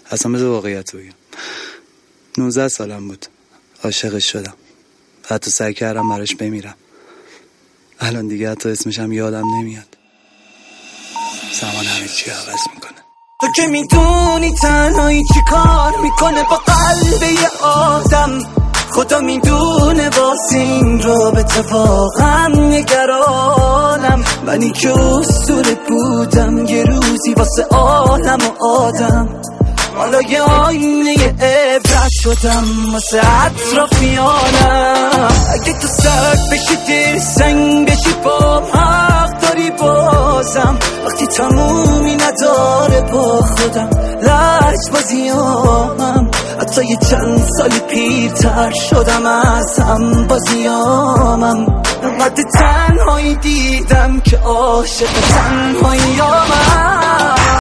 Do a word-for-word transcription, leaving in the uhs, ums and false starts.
اصلا بذار واقعیت رو بگم. نوزده سالم بود عاشقش شدم، حتی سعی کردم براش بمیرم. الان دیگه حتی اسمشم یادم نمیاد. زمان همه چی عوض میکنه. تو که میدونی تنهایی چی کار میکنه با قلب یه آدم، خدا میدونه واسه این رابطه واقعا نگرانم. منی که اسطوره بودم یه روزی واسه عالم و آدم، حالا یه آینه عبرت شدم واسه اطرافیانم. اگه تو سرد بشی دل سنگ بشی با حق داری بازم، وقتی تمومی نداره با خودم لج بازیامم. حتی یه چند سالی پیرتر شدم از هم بازیامم. انقدر تنهایی دیدم که عاشق تنهاییامم.